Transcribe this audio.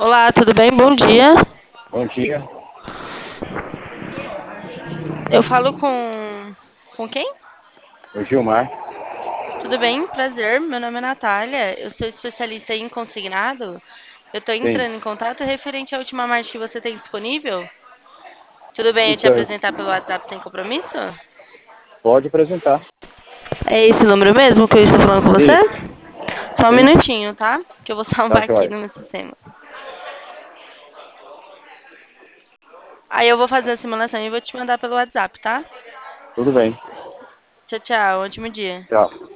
Olá, tudo bem? Bom dia. Bom dia, Eu falo com quem? o Gilmar. Tudo bem? Prazer. Meu nome é Natália. Eu sou especialista em consignado. Eu estou Sim. entrando em contato referente à última marcha que você tem disponível. Tudo bem eu te Então, apresentar pelo WhatsApp sem compromisso? pode apresentar. É esse número mesmo que eu estou falando com você? Isso. Só um Sim, minutinho, tá? Que eu vou tá salvar aqui joia. no meu sistema. Aí eu vou fazer a simulação e vou te mandar pelo WhatsApp, tá? Tudo bem. Tchau, tchau. Ótimo dia. Tchau.